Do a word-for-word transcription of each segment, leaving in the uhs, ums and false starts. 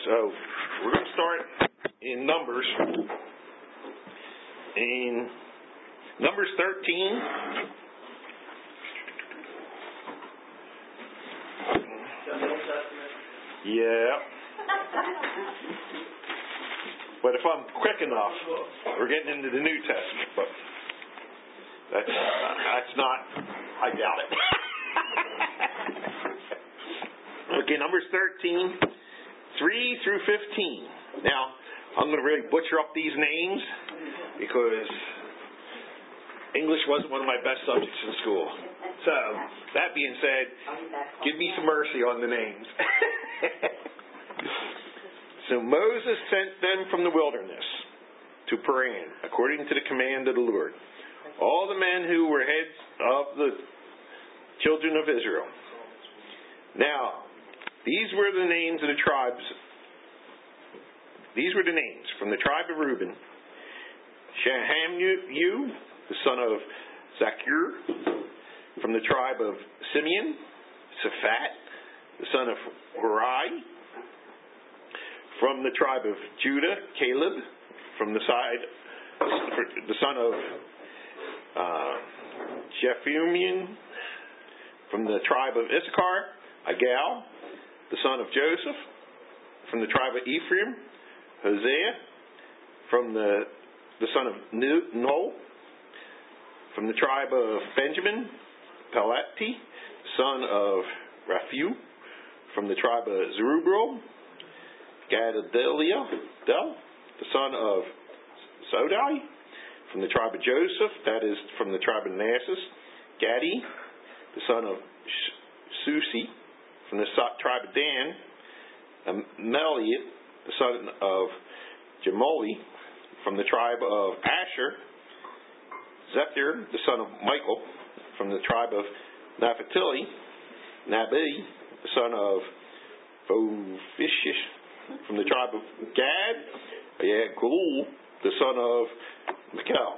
So we're going to start in Numbers. In Numbers thirteen. Yeah. But if I'm quick enough, we're getting into the New Testament. But that's, uh, that's not, I doubt it. Okay, Numbers thirteen, three through fifteen. Now, I'm going to really butcher up these names because English wasn't one of my best subjects in school. So, that being said, give me some mercy on the names. So Moses sent them from the wilderness to Paran, according to the command of the Lord. All the men who were heads of the children of Israel. Now, these were the names of the tribes. These were the names from the tribe of Reuben. Shahamu, the son of Zachur. From the tribe of Simeon, Saphat, the son of Hori. From the tribe of Judah, Caleb. From the side, the son of uh, Jephunneh. From the tribe of Issachar, Agal, the son of Joseph. From the tribe of Ephraim, Hosea. From the the son of Noel. From the tribe of Benjamin, Pelati, son of Raphu. From the tribe of Zerubbabel, Gadaliah, the son of Sodai. From the tribe of Joseph, that is from the tribe of Manasseh, Gadi, the son of Susi. From the tribe of Dan, Meliot, the son of Jamoli. From the tribe of Asher, Zethir, the son of Michael. From the tribe of Naphtali, Nabi, the son of Phophishis. From the tribe of Gad, Yaakul, the son of Michal.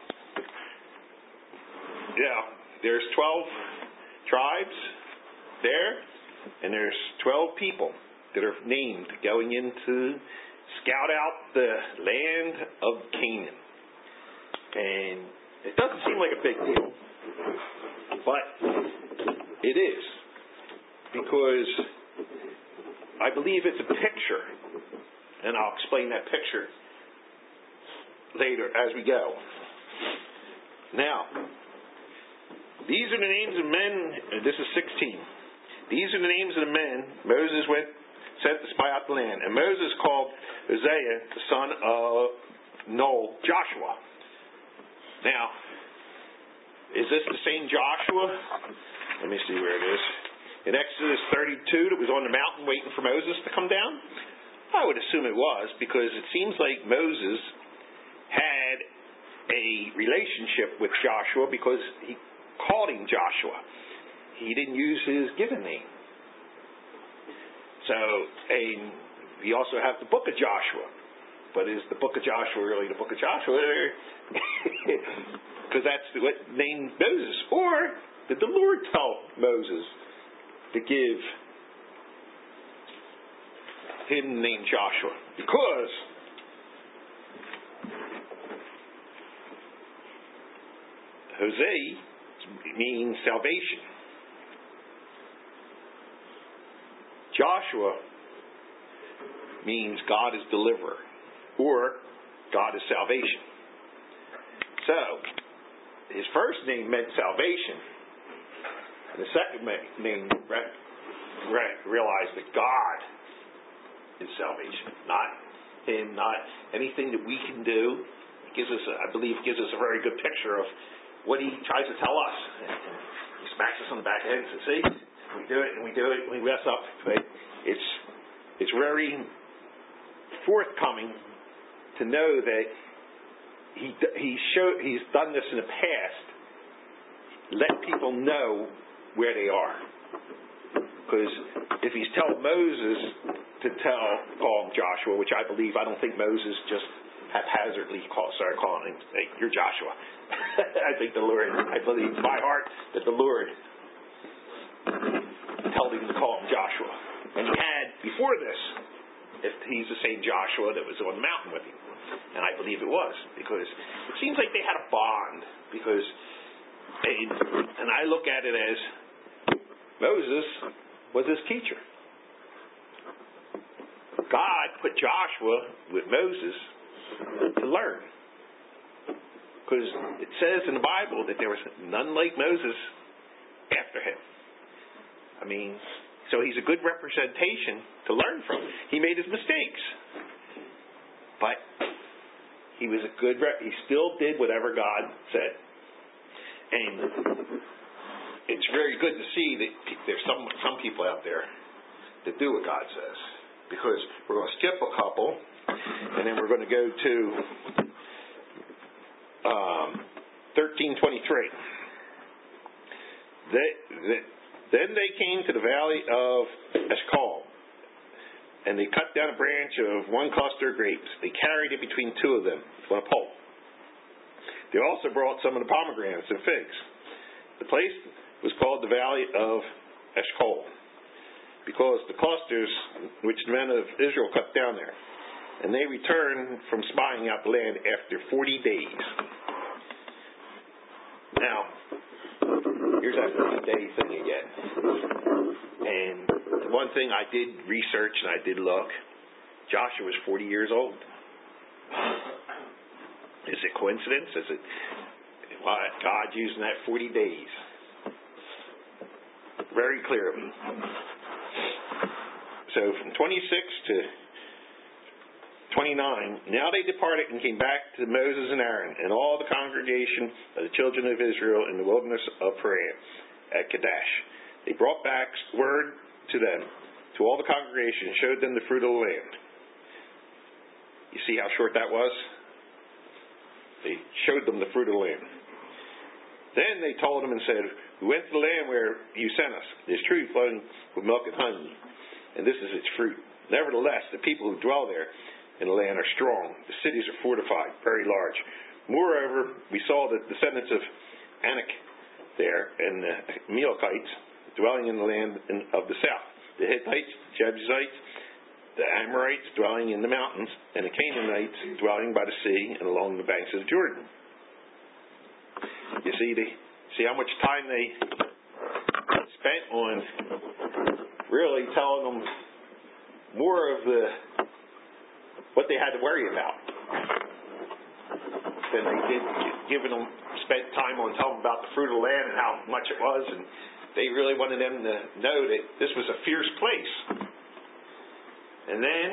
Yeah, there's twelve tribes there, and there's twelve people that are named going in to scout out the land of Canaan. And it doesn't seem like a big deal, but it is, because I believe it's a picture, and I'll explain that picture later as we go. Now, these are the names of men. This is sixteen. These are the names of the men Moses went sent to spy out the land. And Moses called Hosea, the son of Nun, Joshua. Now, is this the same Joshua? Let me see where it is. In Exodus thirty-two, that was on the mountain waiting for Moses to come down? I would assume it was, because it seems like Moses had a relationship with Joshua because he called him Joshua. He didn't use his given name. So, and we also have the book of Joshua. But is the book of Joshua really the book of Joshua? Because that's what named Moses. Or did the Lord tell Moses to give him the name Joshua? Because Hosea means salvation. Joshua means God is deliverer, or God is salvation. So, his first name meant salvation, and the second name re- re- realized that God is salvation, not him, not anything that we can do. It gives us, a, I believe, gives us a very good picture of what he tries to tell us. He smacks us on the back of the head and says, "See, we do it, and we do it, and we mess up." But it's it's very forthcoming to know that he he show he's done this in the past. Let people know where they are, because if he's telling Moses to tell call him Joshua, which I believe, I don't think Moses just haphazardly call, started calling him, "Hey, you're Joshua." I think the Lord, I believe in my heart that the Lord told him to call him Joshua. And he had, before this, if he's the same Joshua that was on the mountain with him. And I believe it was, because it seems like they had a bond, because they, and I look at it as Moses was his teacher. God put Joshua with Moses to learn. Because it says in the Bible that there was none like Moses after him. I mean, so he's a good representation to learn from. He made his mistakes. But he was a good rep. He still did whatever God said. And it's very good to see that there's some some people out there that do what God says. Because we're going to skip a couple, and then we're going to go to um, thirteen twenty-three. They, they, then they came to the valley of Eshcol, and they cut down a branch of one cluster of grapes. They carried it between two of them on a pole. They also brought some of the pomegranates and figs. The place was called the valley of Eshcol, because the clusters which the men of Israel cut down there. And they returned from spying out the land after forty days. Now, here's that forty-day thing again. And the one thing I did research and I did look, Joshua was forty years old. Is it coincidence? Is it God using that forty days? Very clearly. So from twenty-six to twenty-nine, now they departed and came back to Moses and Aaron and all the congregation of the children of Israel in the wilderness of Paran at Kadesh. They brought back word to them, to all the congregation, and showed them the fruit of the land. You see how short that was? They showed them the fruit of the land. Then they told them and said, we went to the land where you sent us. It is true, flowing with milk and honey, and this is its fruit. Nevertheless, the people who dwell there in the land are strong. The cities are fortified, very large. Moreover, we saw the descendants of Anak there, and the Amalekites dwelling in the land of the south. The Hittites, the Jebusites, the Amorites dwelling in the mountains, and the Canaanites dwelling by the sea and along the banks of Jordan. You see, they, see how much time they spent on really telling them more of the what they had to worry about than they did giving them spent time on telling them about the fruit of the land and how much it was, and they really wanted them to know that this was a fierce place. And then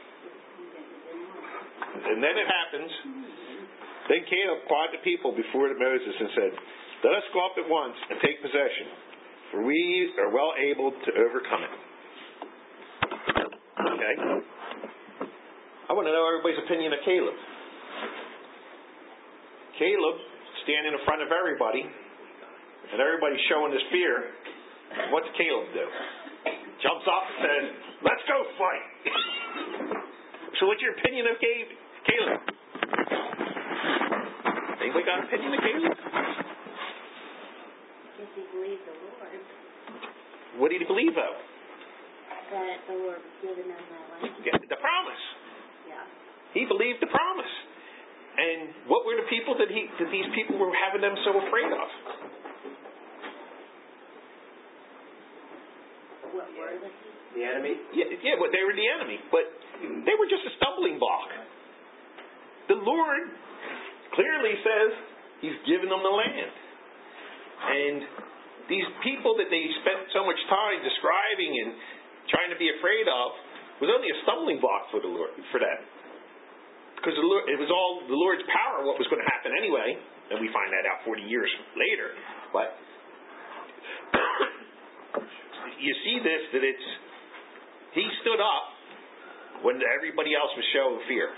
and then it happens. Then Caleb called the people before Moses and said, let us go up at once and take possession, for we are well able to overcome it. Okay? I want to know everybody's opinion of Caleb. Caleb, standing in front of everybody, and everybody's showing his fear. What's Caleb do? Jumps up and says, let's go fight. So what's your opinion of Caleb? Anybody got an opinion of Caleb? If he believed the Lord. What did he believe of? That the Lord was giving them that land. Yeah, the promise. Yeah. He believed the promise. And what were the people that he that these people were having them so afraid of? What were they? The enemy? Yeah, yeah, but they were the enemy. But they were just a stumbling block. The Lord clearly says He's given them the land. And these people that they spent so much time describing and trying to be afraid of was only a stumbling block for the Lord, for them. Because the Lord, it was all the Lord's power what was going to happen anyway. And we find that out forty years later. But you see this, that it's He stood up when everybody else was showing fear.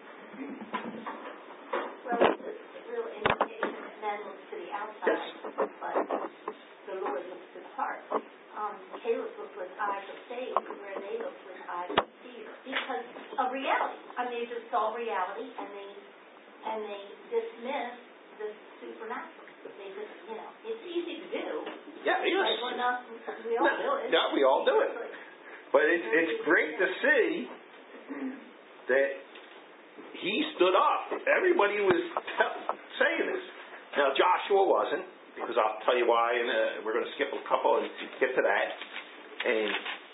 Well, it's a real indication that man looks to the outside, but the Lord looks to the heart. Um, Caleb looked with eyes of faith, where they looked with eyes of fear, because of reality. I mean, they just saw reality, and they and they dismissed the supernatural. They just, you know, it's easy to do. Yeah, yes. Like we're not, we all do it. Yeah, we all do it. But it's it's great to see that he stood up. Everybody was t- saying this. Now, Joshua wasn't, because I'll tell you why, and uh, we're going to skip a couple and get to that. And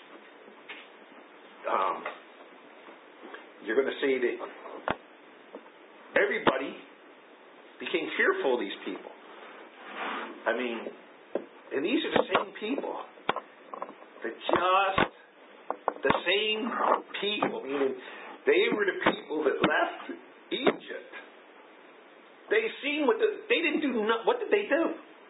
um, you're going to see that everybody became fearful of these people. I mean, and these are the same people that just the same people, meaning they were the people that left Egypt. They seen what the, they didn't do. No, what did they do?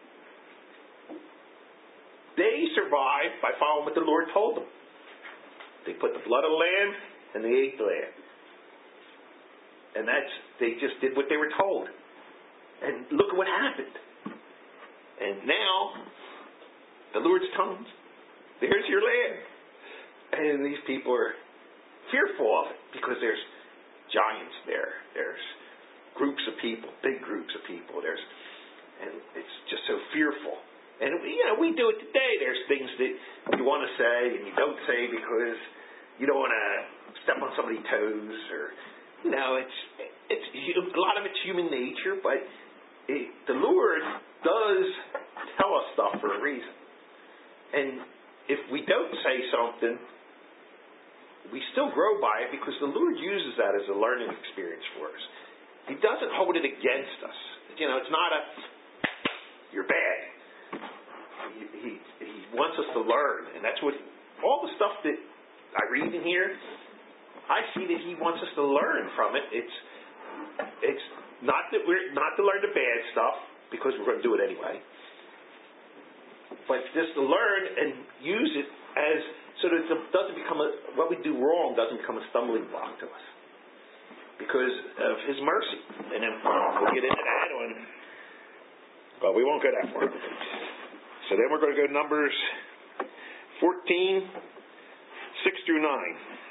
They survived by following what the Lord told them. They put the blood of the lamb and they ate the lamb, and that's they just did what they were told. And look at what happened. And now the Lord's telling them, "There's your land." And these people are fearful of it because there's giants there. There's groups of people, big groups of people. There's, and it's just so fearful. And you know, we do it today. There's things that you want to say and you don't say because you don't want to step on somebody's toes, or you know, it's it's a lot of it's human nature. But it, the Lord does tell us stuff for a reason. And if we don't say something, we still grow by it because the Lord uses that as a learning experience for us. He doesn't hold it against us. You know, it's not a, you're bad. He, he, he wants us to learn. And that's what, all the stuff that I read in here, I see that He wants us to learn from it. It's, it's not that we're, not to learn the bad stuff, because we're going to do it anyway. But just to learn and use it as, so that it doesn't become a, what we do wrong doesn't become a stumbling block to us. Because of His mercy. And then we'll get into that on, well, we won't go that far. So then we're going to go to Numbers fourteen, six through nine.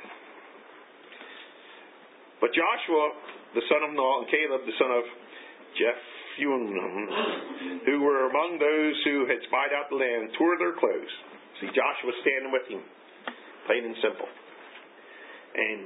But Joshua, the son of Nun, and Caleb, the son of Jephunneh, who were among those who had spied out the land, tore their clothes. See, Joshua standing with him, plain and simple. And,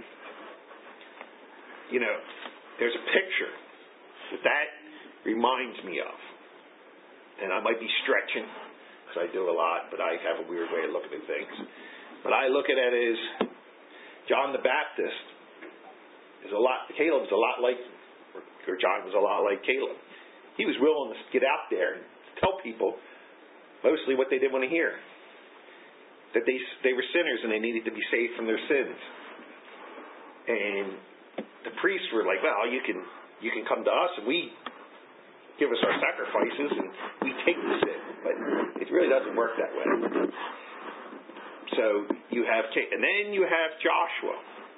you know, there's a picture that that reminds me of. And I might be stretching, because I do a lot, but I have a weird way of looking at things. But I look at it as John the Baptist is a lot, Caleb's a lot like, or John was a lot like Caleb. He was willing to get out there and tell people mostly what they didn't want to hear. That they they were sinners and they needed to be saved from their sins. And the priests were like, well, you can you can come to us and we give us our sacrifices and we take the sin. But it really doesn't work that way. So you have, and then you have Joshua,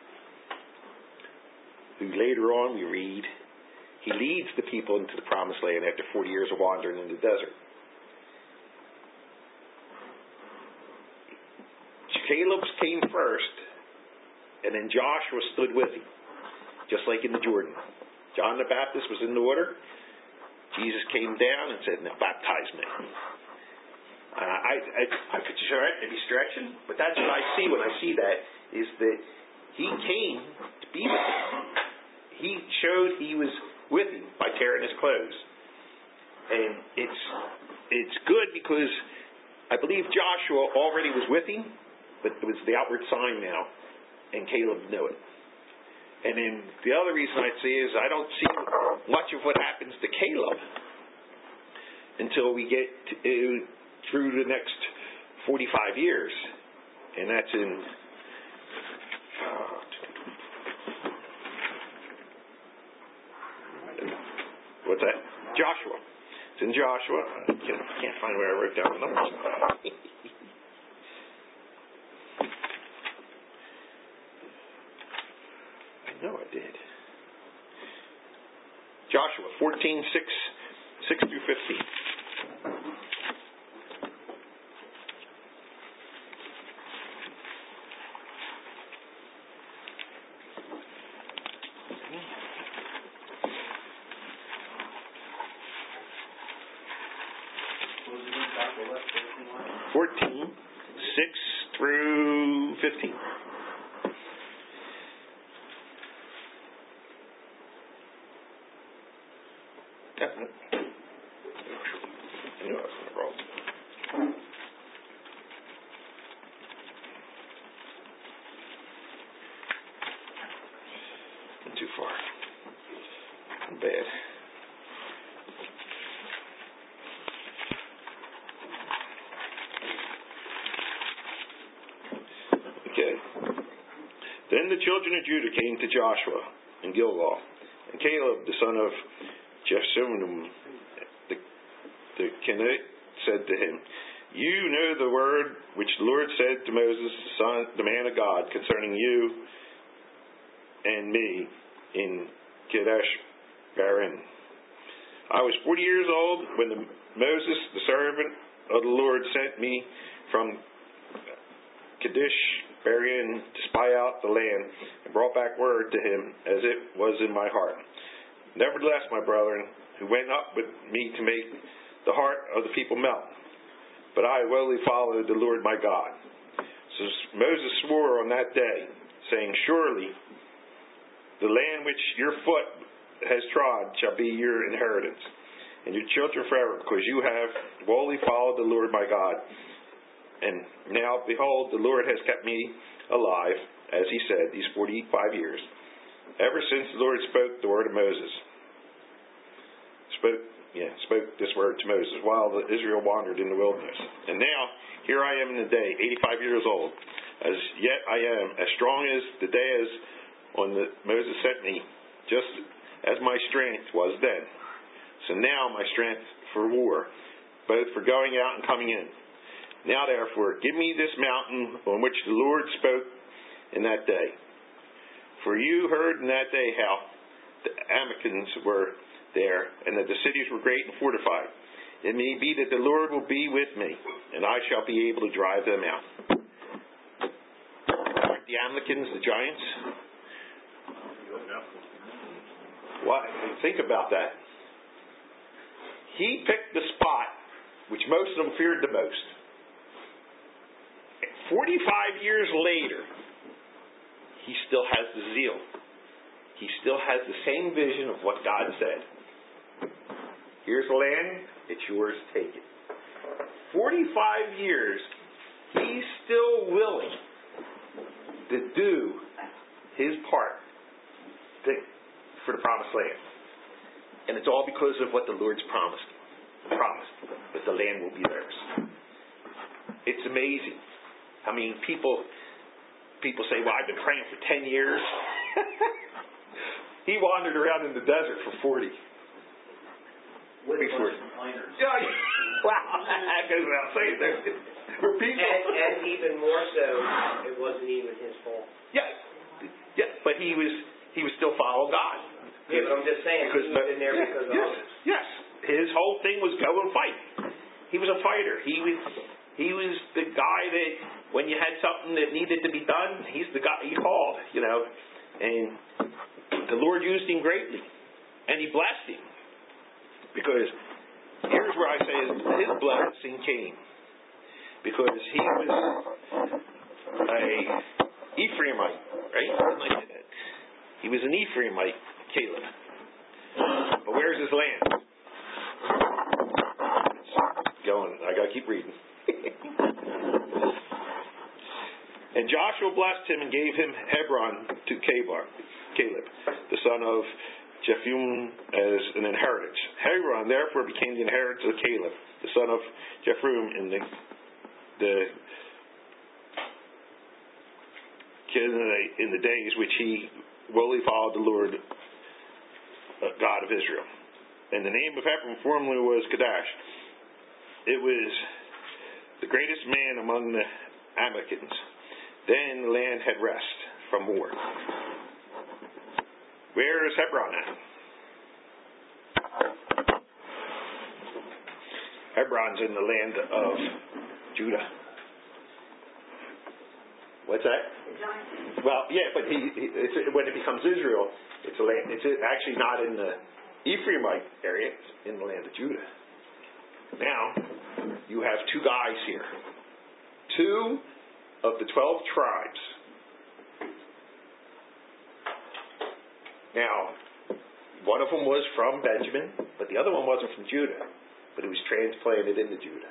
who later on we read, he leads the people into the promised land after forty years of wandering in the desert. Caleb came first, and then Joshua stood with him, just like in the Jordan. John the Baptist was in the water. Jesus came down and said, now baptize me. Uh, I, I, I could sure maybe stretching, but that's what I see when I see that, is that he came to be with him. He showed he was with him by tearing his clothes. And it's it's good because I believe Joshua already was with him, but it was the outward sign now, and Caleb knew it. And then the other reason I see is I don't see much of what happens to Caleb until we get to, uh, through the next forty-five years, and that's in uh, what's that? Joshua. It's in Joshua. I can't, can't find where I wrote down the numbers. I know I did. Joshua fourteen, six, six through fifteen. fourteen, six through fifteen. Yeah. I knew I was going to roll. Not too far. Not bad. Okay. Then the children of Judah came to Joshua in Gilgal, and Caleb, the son of Jephunneh, the, the Kenite, said to him, "You know the word which the Lord said to Moses, the son, the man of God, concerning you and me in Kadesh Barnea. I was forty years old when the, Moses, the servant of the Lord, sent me from Kadesh Barnea to spy out the land, and brought back word to him as it was in my heart. Nevertheless, my brethren, who went up with me to make the heart of the people melt, but I willingly followed the Lord my God." So Moses swore on that day, saying, "Surely the land which your foot has trod shall be your inheritance, and your children forever, because you have wholly followed the Lord my God. And now, behold, the Lord has kept me alive, as he said, these forty-five years, ever since the Lord spoke the word of Moses. Spoke, yeah, spoke this word to Moses while the Israel wandered in the wilderness. And now, here I am in the day, eighty-five years old. As yet I am as strong as the day as on the Moses sent me, just as my strength was then. So now my strength for war, both for going out and coming in. Now therefore, give me this mountain on which the Lord spoke in that day. For you heard in that day how the Amalekites were there, and that the cities were great and fortified. It may be that the Lord will be with me, and I shall be able to drive them out." Aren't the Amalekites the giants? What? Think about that. He picked the spot which most of them feared the most. Forty-five years later, he still has the zeal. He still has the same vision of what God said. Here's the land, it's yours, take it. Forty-five years, he's still willing to do his part to, for the promised land. And it's all because of what the Lord's promised. Promised that the land will be theirs. It's amazing. I mean, people people say, "Well, I've been praying for ten years." He wandered around in the desert for forty. With Before. complainers. Yeah, wow, that goes without saying. There were people. And, and even more so, it wasn't even his fault. Yeah, yeah, but he was he was still following God. Yeah, but I'm just saying, he was in there yeah, because yes, of others. Yes, his whole thing was go and fight. He was a fighter. He was he was the guy that when you had something that needed to be done, he's the guy you called. You know, and the Lord used him greatly, and he blessed him. Because here's where I say his blessing came. Because he was a Ephraimite, right? Like that. He was an Ephraimite, Caleb. But where's his land? It's going. I gotta keep reading. And Joshua blessed him and gave him Hebron to Caleb, the son of Jephunneh, as an inheritance. Hebron therefore became the inheritance of Caleb, the son of Jephunneh, in the, the in the days which he wholly followed the Lord uh, God of Israel. And the name of Hebron formerly was Kadesh. It was the greatest man among the Amalekites. Then the land had rest from war. Where is Hebron at? Hebron's in the land of Judah. What's that? Well, yeah, but he, he it's, when it becomes Israel, it's a land. It's actually not in the Ephraimite area. It's in the land of Judah. Now, you have two guys here. Two of the twelve tribes. Now, one of them was from Benjamin, but the other one wasn't from Judah, but he was transplanted into Judah.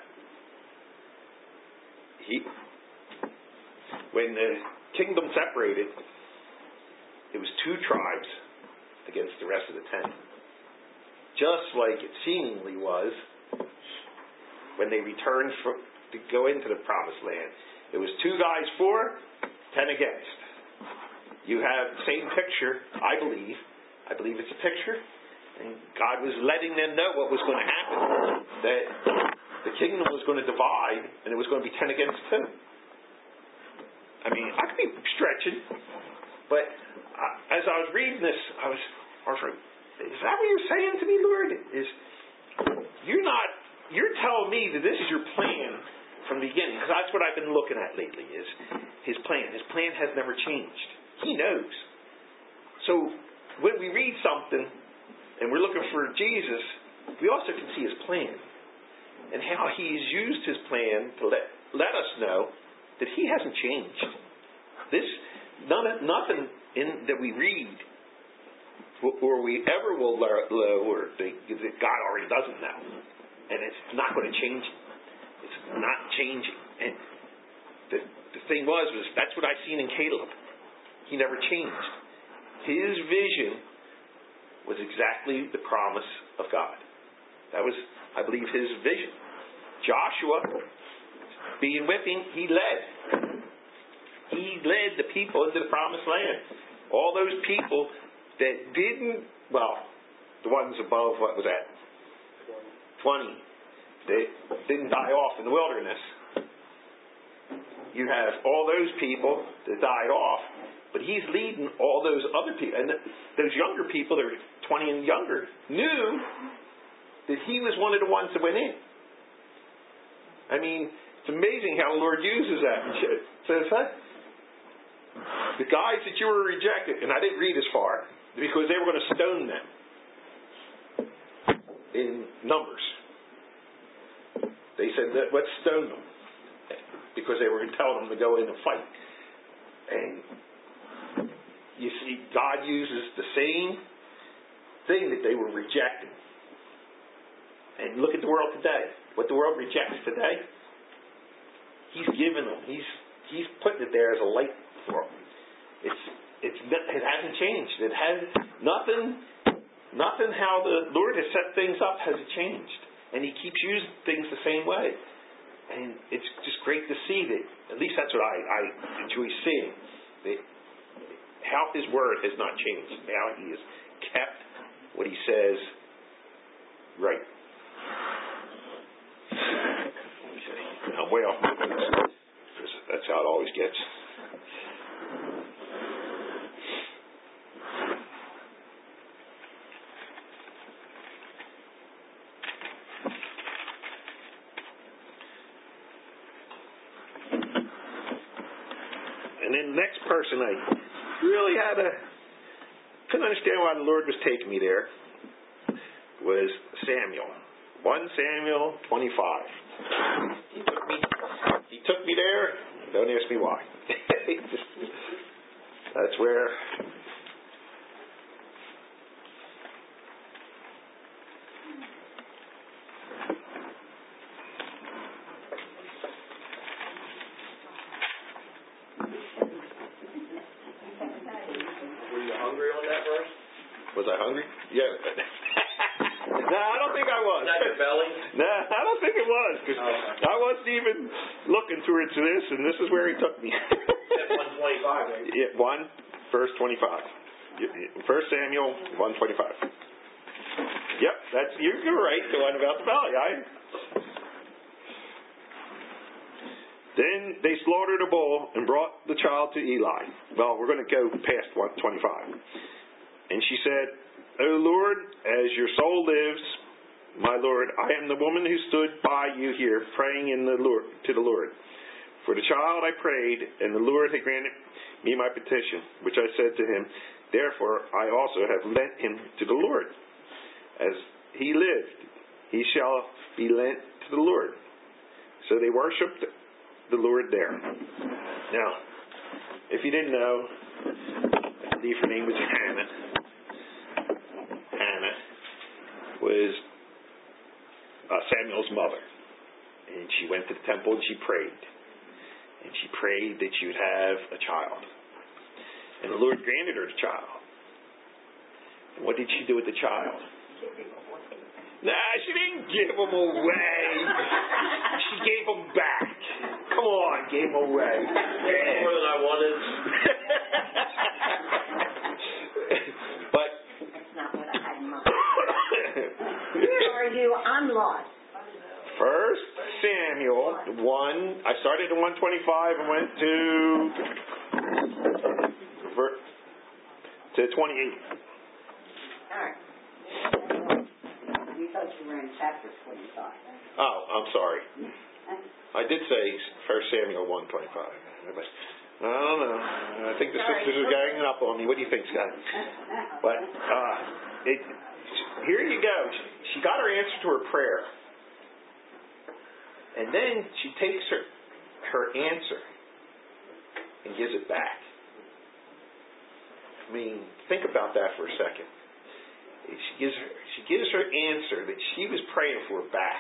He, when the kingdom separated, it was two tribes against the rest of the ten. Just like it seemingly was when they returned for, to go into the promised land. It was two guys for, ten against. You have the same picture, I believe. I believe it's a picture. And God was letting them know what was going to happen. That the kingdom was going to divide, and it was going to be ten against two. I mean, I could be stretching, but uh, as I was reading this, I was, I was like, is that what you're saying to me, Lord? Is you're not, you're telling me that this is your plan from the beginning, because that's what I've been looking at lately, is his plan. His plan has never changed. He knows. So when we read something and we're looking for Jesus, we also can see his plan and how he's used his plan to let, let us know that he hasn't changed. This, none, nothing in that we read or we ever will learn or that God already doesn't know. And it's not going to change. It's not changing. And the, the thing was, was that's what I seen in Caleb. He never changed. His vision was exactly the promise of God. That was, I believe, his vision. Joshua, being with him, he led. He led the people into the promised land. All those people that didn't, well, the ones above, what was that? twenty. They didn't die off in the wilderness. You have all those people that died off, but he's leading all those other people. And those younger people, that were twenty and younger, knew that he was one of the ones that went in. I mean, it's amazing how the Lord uses that. It says, huh? The guys that you were rejected, and I didn't read as far, because they were going to stone them in Numbers. They said, let's stone them, because they were telling them to go in and fight. And you see, God uses the same thing that they were rejecting. And look at the world today. What the world rejects today, he's given them. He's he's putting it there as a light for them. It's it's it hasn't changed. It has nothing. Nothing how the Lord has set things up has changed, and he keeps using things the same way. And it's just great to see that. At least that's what I, I enjoy seeing. That how his word has not changed. Now he has kept what he says right. I'm way off my notes. That's how it always gets. And then the next person I really had a couldn't understand why the Lord was taking me there was Samuel. First Samuel twenty-five. He took me he took me there. Don't ask me why. That's where Was I hungry? Yeah. No, I don't think I was. Is that your belly? No, I don't think it was. Cause oh. I wasn't even looking towards this, and this is where he took me. That's one twenty-five, right? Yeah, one, verse twenty-five. First Samuel, one twenty-five. Yep, that's you're, you're right. The one about the belly. I. Then they slaughtered a bull and brought the child to Eli. Well, we're going to go past one twenty-five. And she said, O Lord, as your soul lives, my Lord, I am the woman who stood by you here, praying in the Lord to the Lord. For the child I prayed, and the Lord had granted me my petition, which I said to him, therefore I also have lent him to the Lord. As he lived, he shall be lent to the Lord. So they worshipped the Lord there. Now, if you didn't know, I believe her name was Hannah. mother. And she went to the temple and she prayed. And she prayed that she would have a child. And the Lord granted her the child. And what did she do with the child? Nah, she didn't give him away. She gave him back. Come on, gave him away. More than I wanted. But That's not what I had in mind. Where are you? I'm lost. First Samuel one. I started in one twenty-five and went to to twenty-eight. All right. You thought you were in chapter twenty-five. Oh, I'm sorry. I did say First Samuel one twenty-five. I don't know. I think the Sorry. sisters are ganging up on me. What do you think, Scott? But uh, it, here you go. She got her answer to her prayer. And then she takes her her answer and gives it back. I mean, think about that for a second. She gives her she gives her answer that she was praying for back.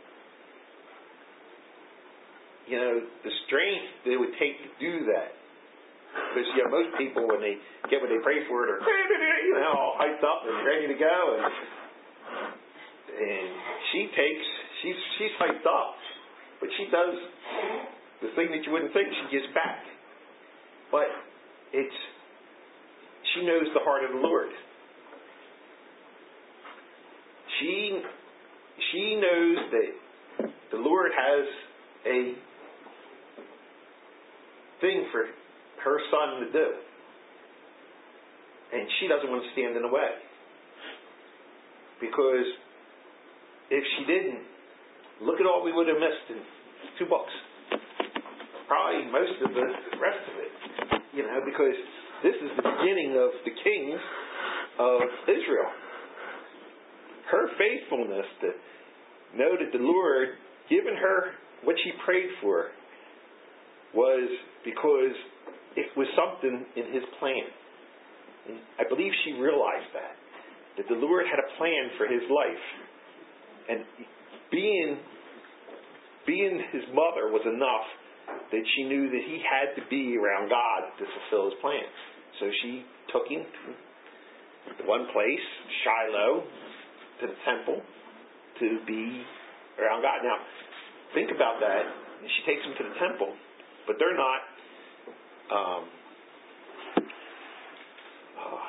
You know, the strength that it would take to do that. Because, you know, most people, when they get what they pray for, they're, you know, all hyped up and ready to go. And, and she takes, she's, she's hyped up. But she does the thing that you wouldn't think she gives back. But it's, she knows the heart of the Lord. She, she knows that the Lord has a thing for her son to do. And she doesn't want to stand in the way. Because if she didn't, look at all we would have missed in two books. Probably most of the rest of it. You know, because this is the beginning of the kings of Israel. Her faithfulness to know that the Lord given her what she prayed for was because it was something in His plan. And I believe she realized that. That the Lord had a plan for his life. And being being his mother was enough that she knew that he had to be around God to fulfill His plan. So she took him to one place, Shiloh, to the temple, to be around God. Now, think about that. She takes him to the temple, but they're not um, uh,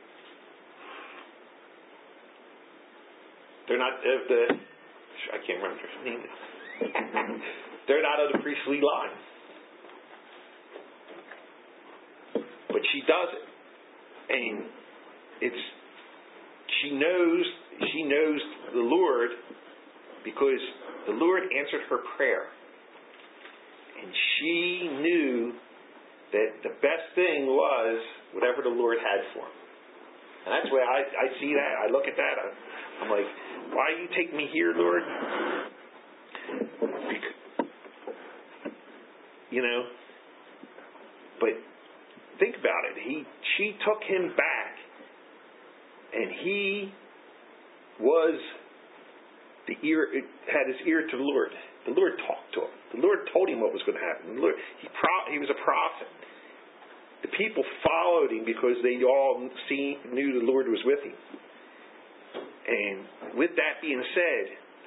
they're not of the I can't remember his name. They're not of the priestly line. But she does it. And it's she knows she knows the Lord because the Lord answered her prayer. And she knew that the best thing was whatever the Lord had for him. And that's why I, I see that. I look at that. I, I'm like, why you take me here, Lord? Because, you know, but think about it. He, she took him back, and he was the ear, had his ear to the Lord. The Lord talked to him. The Lord told him what was going to happen. The Lord, he, pro, he was a prophet. The people followed him because they all see, knew the Lord was with him. And with that being said,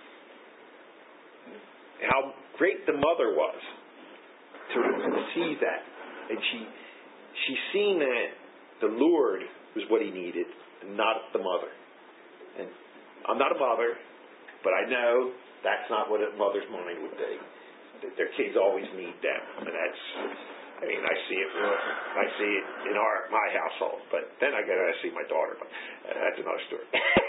how great the mother was to see that. And she she seen that the Lord was what he needed, not the mother. And I'm not a mother, but I know that's not what a mother's mind would be. That their kids always need them. And that's, I mean, I see it. I see it in our my household. But then I gotta see my daughter. But that's another story.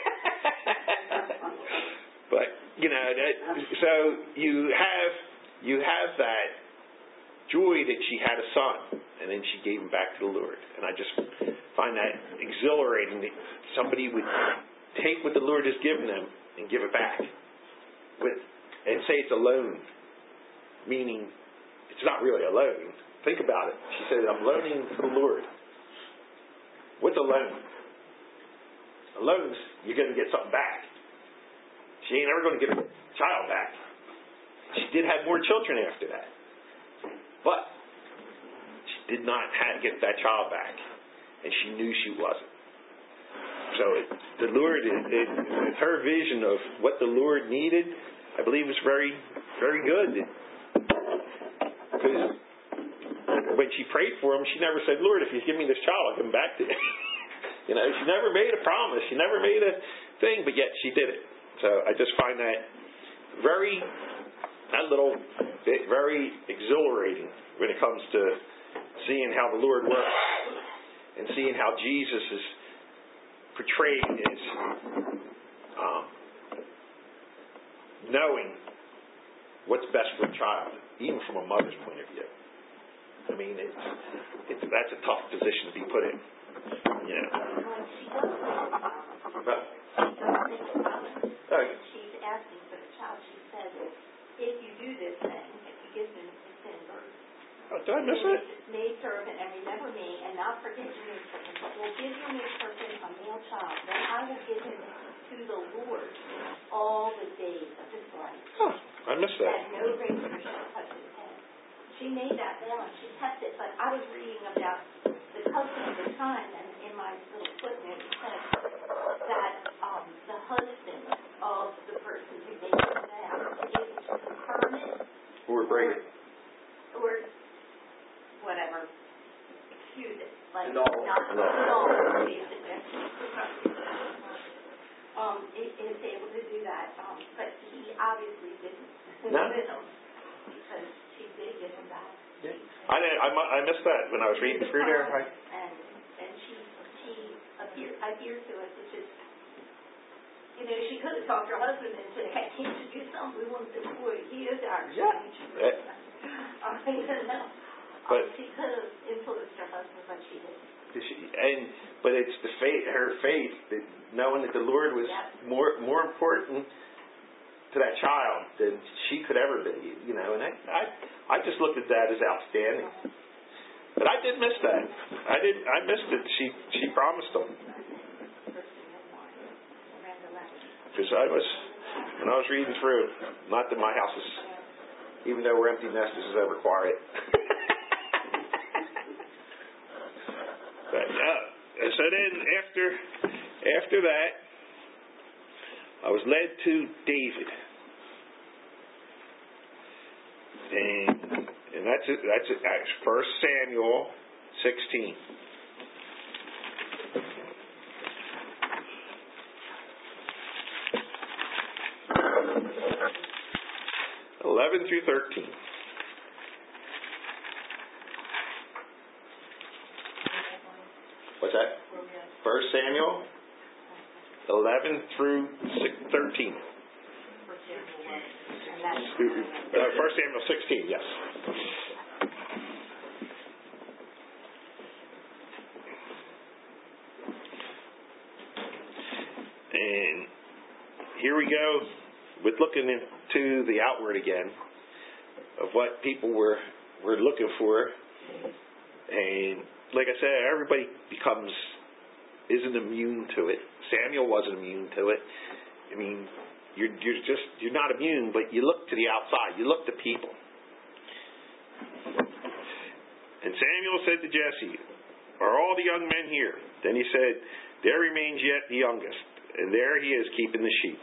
But you know, that, so you have you have that joy that she had a son, and then she gave him back to the Lord. And I just find that exhilarating that somebody would take what the Lord has given them and give it back, with and say it's a loan, meaning it's not really a loan. Think about it. She said, I'm loaning to the Lord. What's a loan? A loan is you're going to get something back. She ain't ever going to get child back. She did have more children after that. But she did not have, get that child back. And she knew she wasn't. So it, the Lord, it, it, her vision of what the Lord needed, I believe was very, very good. Because when she prayed for him, she never said, Lord, if you give me this child, I'll come back to you. You know, she never made a promise. She never made a thing, but yet she did it. So I just find that very, that little bit very exhilarating when it comes to seeing how the Lord works and seeing how Jesus is portrayed as um, knowing what's best for a child, even from a mother's point of view. I mean, it's, it's that's a tough position to be put in. You know. But, When she's asking for the child, she says, if you do this thing, if you give him his sin birth, oh, did I miss it? May servant and remember me, and not forget your maid servant, but will give your maid servant a male child. Then I will give him to the Lord all the days of his life. Oh, I missed that. And no razor shall touch his head. She made that vow and she kept it, but I was reading about the custom of the time, and in my little footnote it said that um, the husband of the person who made the vow is to confirm it Or break it. or whatever, excuse it, like No. not no, basically. Um, is is able to do that, um, but he obviously didn't. No. Because she did give him that. Yeah. I, didn't, I, mu- I missed that when I was reading through there. I, And and she she appeared adhered to it, which is, you know, she could have talked to her husband and said, "Hey, can't you do something? We want this boy. He is our Yeah. change." I mean, no. But um, she could have influenced her husband, but she didn't. she, and but it's the faith, her faith, that knowing that the Lord was Yeah. more more important to that child than she could ever be. You know, and I I, I just looked at that as outstanding. But I did miss that. I did. I missed it. She she promised them. Because I was, when I was reading through, not that my house is, even though we're empty nesters, is ever quiet. But, uh, so then after after that, I was led to David, and and that's it. That's it. That's First Samuel sixteen. Eleven through thirteen. What's that? First Samuel eleven through thirteen. Uh, First Samuel sixteen. Yes. And here we go with looking into the outward again of what people were were looking for. And like I said, everybody becomes isn't immune to it. Samuel wasn't immune to it. I mean, you're you're just you're not immune, but you look to the outside. You look to people. And Samuel said to Jesse, "Are all the young men here?" Then he said, "There remains yet the youngest, and there he is keeping the sheep."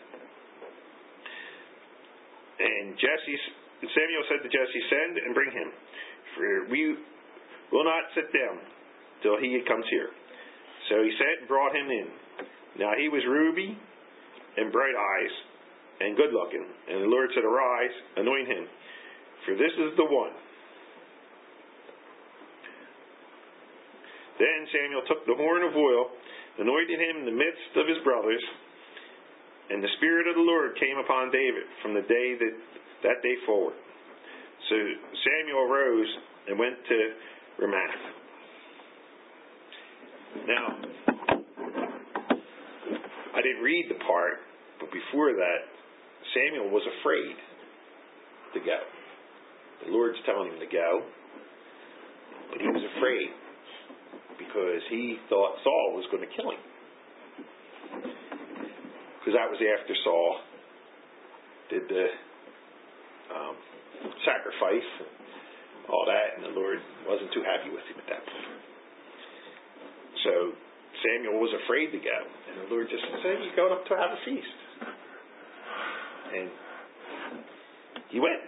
And Jesse, Samuel said to Jesse, "Send and bring him, for we will not sit down till he comes here." So he sent and brought him in. Now he was ruby and bright eyes and good looking. And the Lord said, "Arise, anoint him, for this is the one." Then Samuel took the horn of oil, anointed him in the midst of his brothers, and the Spirit of the Lord came upon David from the day that that day forward. So Samuel arose and went to Ramah. Now, I didn't read the part, but before that, Samuel was afraid to go. The Lord's telling him to go, but he was afraid because he thought Saul was going to kill him. Because that was after Saul did the um, sacrifice, and all that, and the Lord wasn't too happy with him at that point. So Samuel was afraid to go, and the Lord just said, "You're going up to have a feast," and he went.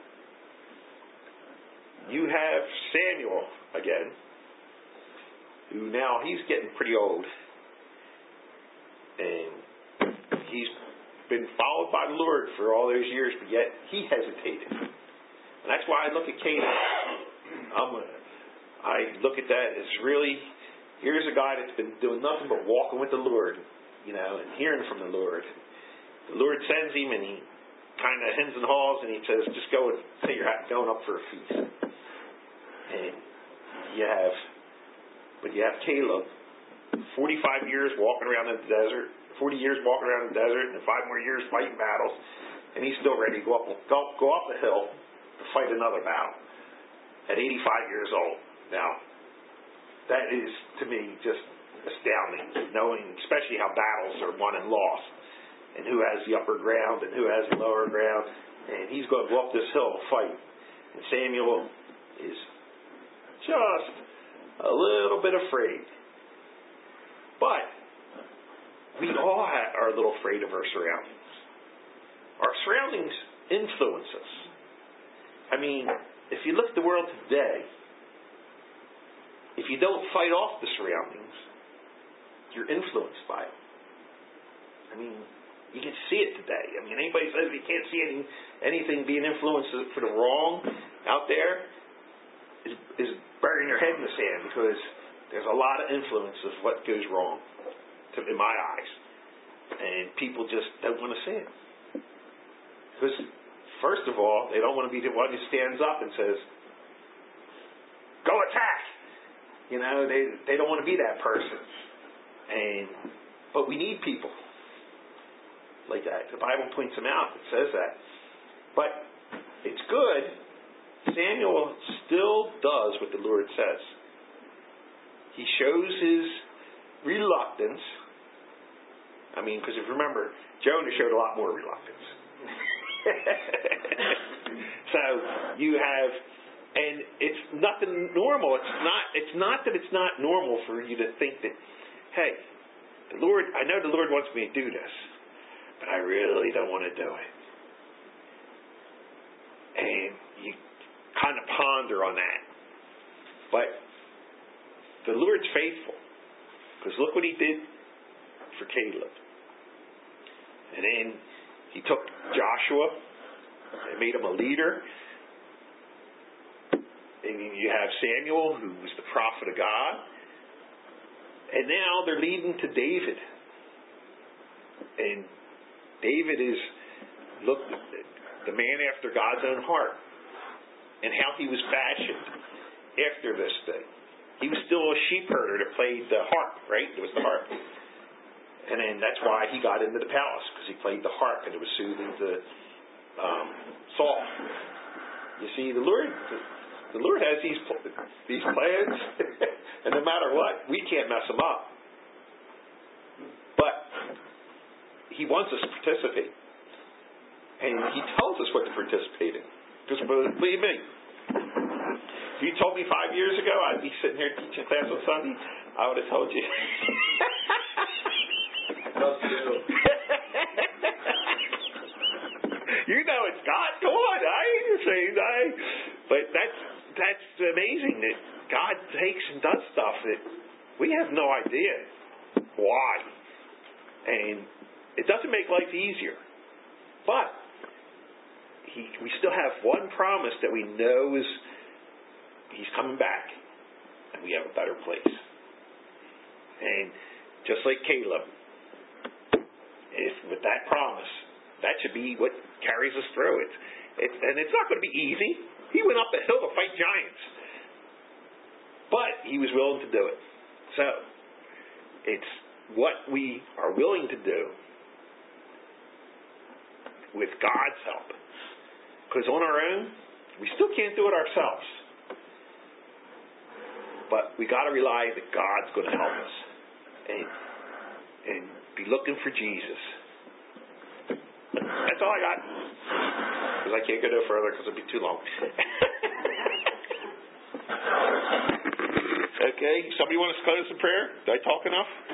You have Samuel again, who now he's getting pretty old, and he's been followed by the Lord for all those years, but yet he hesitated. And that's why I look at Caleb. I'm a, I look at that as really, here's a guy that's been doing nothing but walking with the Lord, you know, and hearing from the Lord. The Lord sends him, and he kind of hems and haws, and he says, "Just go and say you're going up for a feast." And you have, but you have Caleb, forty-five years walking around in the desert, forty years walking around in the desert, and five more years fighting battles, and he's still ready to go up, go, go up the hill to fight another battle at eighty-five years old. Now, that is, to me, just astounding, knowing especially how battles are won and lost, and who has the upper ground and who has the lower ground, and he's going to go up this hill to fight. And Samuel is just a little bit afraid. But we all are a little afraid of our surroundings. Our surroundings influence us. I mean, if you look at the world today, if you don't fight off the surroundings, you're influenced by it. I mean, you can see it today. I mean, anybody says you can't see any, anything being influenced for the wrong out there is, is burying your head in the sand, because there's a lot of influence of what goes wrong to, in my eyes. And people just don't want to see it. Because, first of all, they don't want to be the one who stands up and says, "Go attack!" You know, they they don't want to be that person. And but we need people like that. The Bible points them out. It says that. But it's good. Samuel still does what the Lord says. He shows his reluctance. I mean, because if you remember, Jonah showed a lot more reluctance. So you have, and it's nothing normal. It's not. It's not that it's not normal for you to think that, hey, the Lord. I know the Lord wants me to do this, but I really don't want to do it. And you kind of ponder on that. But the Lord's faithful, because look what He did for Caleb. And then He took Joshua and made him a leader. And you have Samuel, who was the prophet of God. And now they're leading to David. And David is, look, the man after God's own heart. And how he was fashioned after this thing. He was still a sheep herder that played the harp, right? It was the harp. And then that's why he got into the palace, because he played the harp and it was soothing to um, Saul. You see, the Lord, the Lord has these these plans, and no matter what, we can't mess them up. But He wants us to participate, and He tells us what to participate in. Because believe me, if you told me five years ago I'd be sitting here teaching class on Sunday, I would have told you. You know it's God. Come on, I ain't the same. I, but that's that's amazing that God takes and does stuff that we have no idea why, and it doesn't make life easier, but He, we still have one promise that we know is He's coming back, and we have a better place. And just like Caleb, if with that promise, that should be what carries us through it. It's, and it's not going to be easy. He went up the hill to fight giants, but he was willing to do it. So it's what we are willing to do with God's help. Because on our own, we still can't do it ourselves. But we got to rely that God's going to help us, and and be looking for Jesus. That's all I got. Because I can't go no further because it'd be too long. Okay, somebody want to close in prayer? Did I talk enough?